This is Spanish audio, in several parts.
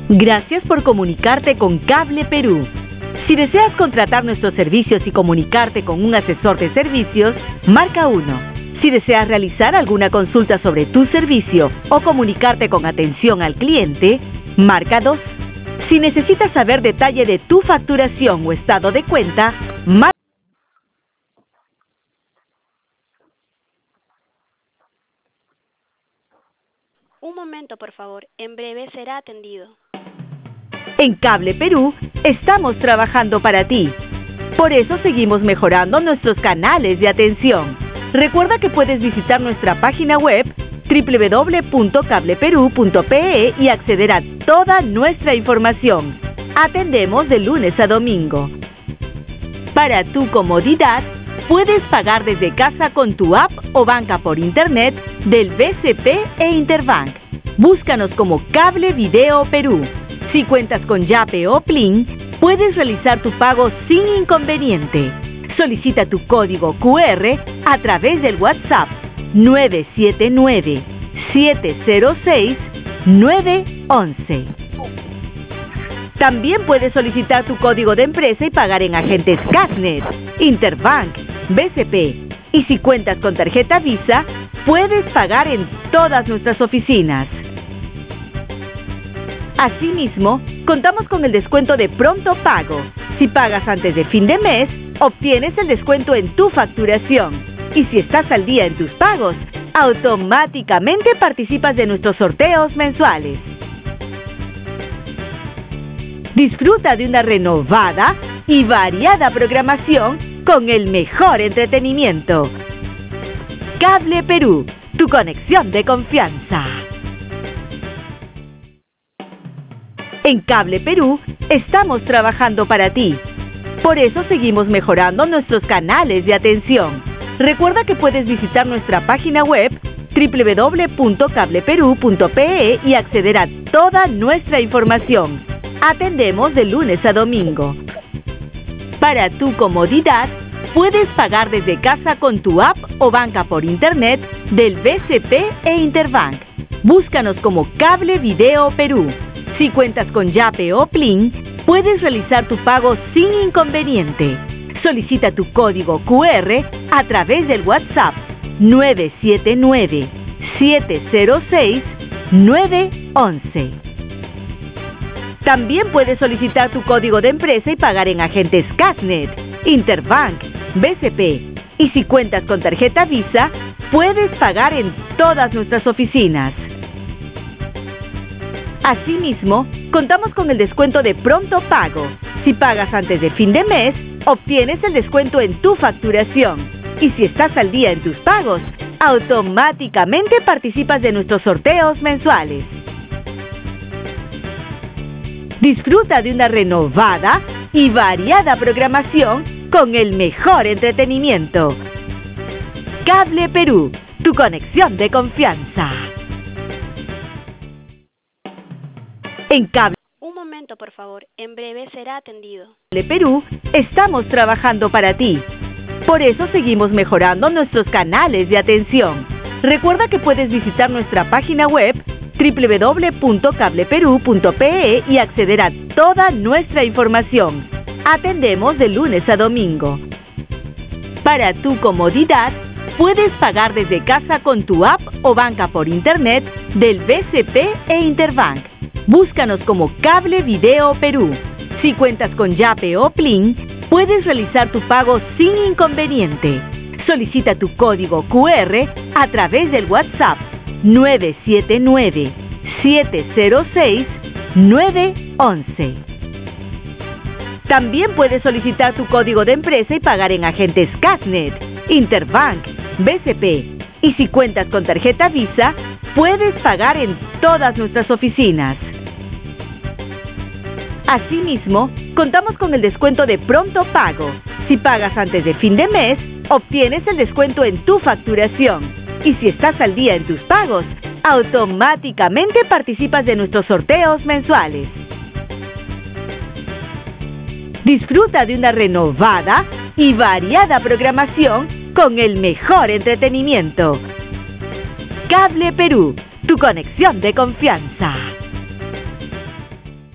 Gracias por comunicarte con Cable Perú. Si deseas contratar nuestros servicios y comunicarte con un asesor de servicios, marca 1. Si deseas realizar alguna consulta sobre tu servicio o comunicarte con atención al cliente, marca 2. Si necesitas saber detalle de tu facturación o estado de cuenta, marca. Un momento, por favor. En breve será atendido. En Cable Perú, estamos trabajando para ti. Por eso seguimos mejorando nuestros canales de atención. Recuerda que puedes visitar nuestra página web www.cableperu.pe y acceder a toda nuestra información. Atendemos de lunes a domingo. Para tu comodidad, puedes pagar desde casa con tu app o banca por internet del BCP e Interbank. Búscanos como Cable Video Perú. Si cuentas con Yape o Plin, puedes realizar tu pago sin inconveniente. Solicita tu código QR a través del WhatsApp 979-706-911. También puedes solicitar tu código de empresa y pagar en agentes Casnet, Interbank, BCP. Y si cuentas con tarjeta Visa, puedes pagar en todas nuestras oficinas. Asimismo, contamos con el descuento de pronto pago. Si pagas antes de fin de mes, obtienes el descuento en tu facturación. Y si estás al día en tus pagos, automáticamente participas de nuestros sorteos mensuales. Disfruta de una renovada y variada programación con el mejor entretenimiento. Cable Perú, tu conexión de confianza. En Cable Perú, estamos trabajando para ti. Por eso seguimos mejorando nuestros canales de atención. Recuerda que puedes visitar nuestra página web www.cableperu.pe y acceder a toda nuestra información. Atendemos de lunes a domingo. Para tu comodidad, puedes pagar desde casa con tu app o banca por internet del BCP e Interbank. Búscanos como Cable Video Perú. Si cuentas con Yape o Plin, puedes realizar tu pago sin inconveniente. Solicita tu código QR a través del WhatsApp 979-706-911. También puedes solicitar tu código de empresa y pagar en agentes Casnet, Interbank, BCP. Y si cuentas con tarjeta Visa, puedes pagar en todas nuestras oficinas. Asimismo, contamos con el descuento de pronto pago. Si pagas antes de fin de mes, obtienes el descuento en tu facturación. Y si estás al día en tus pagos, automáticamente participas de nuestros sorteos mensuales. Disfruta de una renovada y variada programación con el mejor entretenimiento. Cable Perú, tu conexión de confianza. En Cable Un momento, por favor. En breve será atendido. Perú, estamos trabajando para ti. Por eso seguimos mejorando nuestros canales de atención. Recuerda que puedes visitar nuestra página web www.cableperu.pe y acceder a toda nuestra información. Atendemos de lunes a domingo. Para tu comodidad, puedes pagar desde casa con tu app o banca por internet del BCP e Interbank. Búscanos como Cable Video Perú. Si cuentas con Yape o Plin, puedes realizar tu pago sin inconveniente. Solicita tu código QR a través del WhatsApp 979-706-911. También puedes solicitar tu código de empresa y pagar en agentes Casnet, Interbank, BCP. Y si cuentas con tarjeta Visa, puedes pagar en todas nuestras oficinas. Asimismo, contamos con el descuento de pronto pago. Si pagas antes de fin de mes, obtienes el descuento en tu facturación. Y si estás al día en tus pagos, automáticamente participas de nuestros sorteos mensuales. Disfruta de una renovada y variada programación con el mejor entretenimiento. Cable Perú, tu conexión de confianza.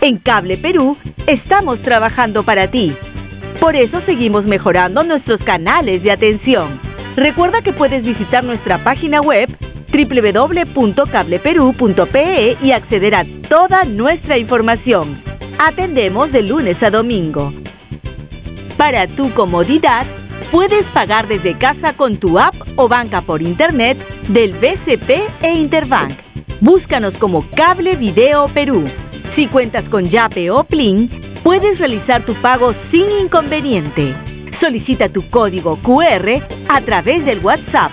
En Cable Perú estamos trabajando para ti. Por eso seguimos mejorando nuestros canales de atención. Recuerda que puedes visitar nuestra página web www.cableperú.pe y acceder a toda nuestra información. Atendemos de lunes a domingo. Para tu comodidad, puedes pagar desde casa con tu app o banca por internet del BCP e Interbank. Búscanos como Cable Video Perú. Si cuentas con Yape o Plin, puedes realizar tu pago sin inconveniente. Solicita tu código QR a través del WhatsApp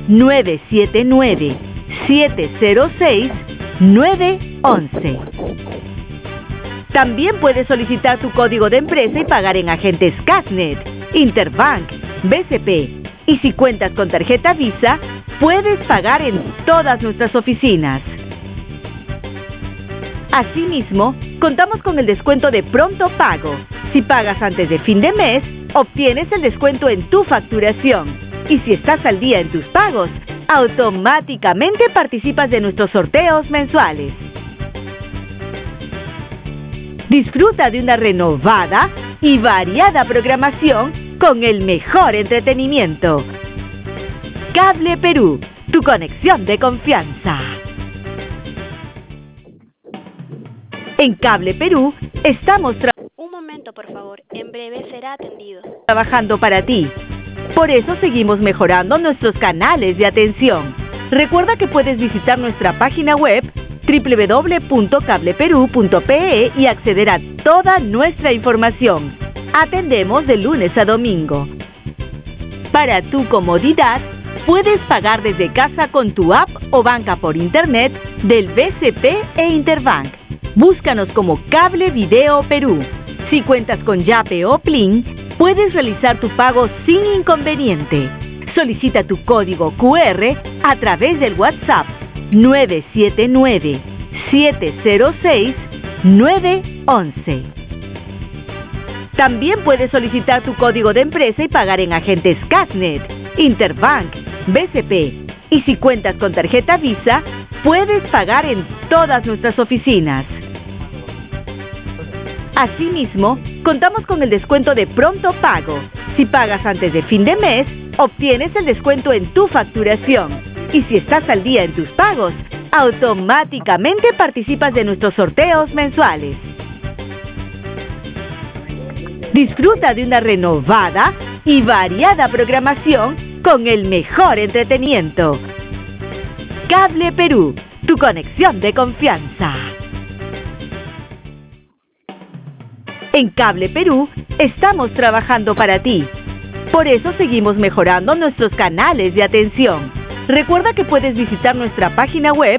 979-706-911. También puedes solicitar tu código de empresa y pagar en agentes Casnet, Interbank, BCP. Y si cuentas con tarjeta Visa, puedes pagar en todas nuestras oficinas. Asimismo, contamos con el descuento de pronto pago. Si pagas antes de fin de mes, obtienes el descuento en tu facturación. Y si estás al día en tus pagos, automáticamente participas de nuestros sorteos mensuales. Disfruta de una renovada y variada programación con el mejor entretenimiento. Cable Perú, tu conexión de confianza. En Cable Perú estamos Un momento, por favor. En breve será atendido. trabajando para ti. Por eso seguimos mejorando nuestros canales de atención. Recuerda que puedes visitar nuestra página web www.cableperú.pe y acceder a toda nuestra información. Atendemos de lunes a domingo. Para tu comodidad, puedes pagar desde casa con tu app o banca por internet del BCP e Interbank. Búscanos como Cable Video Perú. Si cuentas con Yape o Plin, puedes realizar tu pago sin inconveniente. Solicita tu código QR a través del WhatsApp 979-706-911. También puedes solicitar tu código de empresa y pagar en agentes Casnet, Interbank, BCP. Y si cuentas con tarjeta Visa, puedes pagar en todas nuestras oficinas. Asimismo, contamos con el descuento de pronto pago. Si pagas antes de fin de mes, obtienes el descuento en tu facturación. Y si estás al día en tus pagos, automáticamente participas de nuestros sorteos mensuales. Disfruta de una renovada y variada programación con el mejor entretenimiento. Cable Perú, tu conexión de confianza. En Cable Perú estamos trabajando para ti. Por eso seguimos mejorando nuestros canales de atención. Recuerda que puedes visitar nuestra página web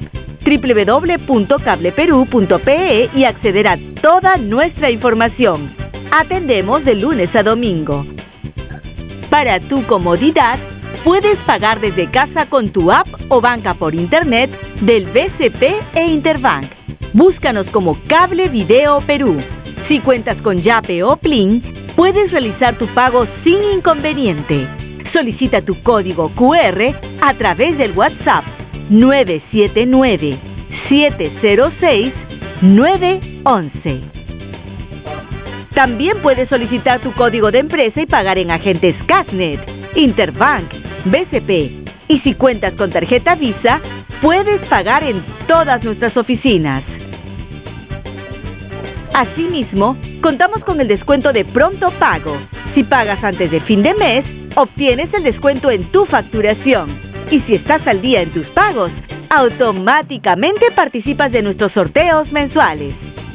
www.cableperú.pe y acceder a toda nuestra información. Atendemos de lunes a domingo. Para tu comodidad, puedes pagar desde casa con tu app o banca por internet del BCP e Interbank. Búscanos como Cable Video Perú. Si cuentas con Yape o Plin, puedes realizar tu pago sin inconveniente. Solicita tu código QR a través del WhatsApp 979-706-911. También puedes solicitar tu código de empresa y pagar en agentes Casnet, Interbank, BCP. Y si cuentas con tarjeta Visa, puedes pagar en todas nuestras oficinas. Asimismo, contamos con el descuento de pronto pago. Si pagas antes de fin de mes, obtienes el descuento en tu facturación. Y si estás al día en tus pagos, automáticamente participas de nuestros sorteos mensuales.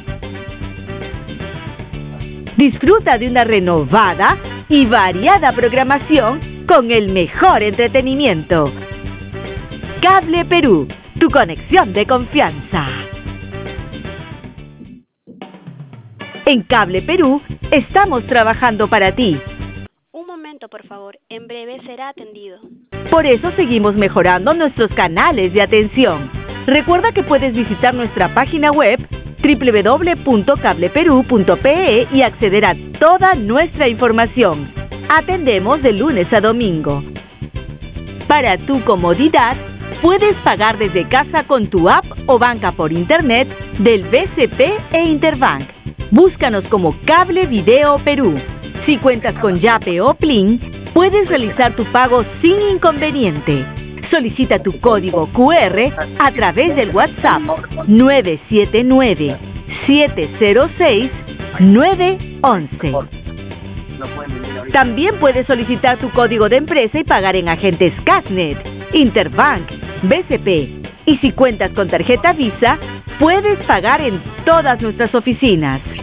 Disfruta de una renovada y variada programación con el mejor entretenimiento. Cable Perú, tu conexión de confianza. En Cable Perú estamos trabajando para ti. Un momento, por favor. En breve será atendido. Por eso seguimos mejorando nuestros canales de atención. Recuerda que puedes visitar nuestra página web www.cableperú.pe y acceder a toda nuestra información. Atendemos de lunes a domingo. Para tu comodidad, puedes pagar desde casa con tu app o banca por internet del BCP e Interbank. Búscanos como Cable Video Perú. Si cuentas con Yape o Plin, puedes realizar tu pago sin inconveniente. Solicita tu código QR a través del WhatsApp 979-706-911. También puedes solicitar tu código de empresa y pagar en agentes Cashnet, Interbank, BCP. Y si cuentas con tarjeta Visa, puedes pagar en todas nuestras oficinas.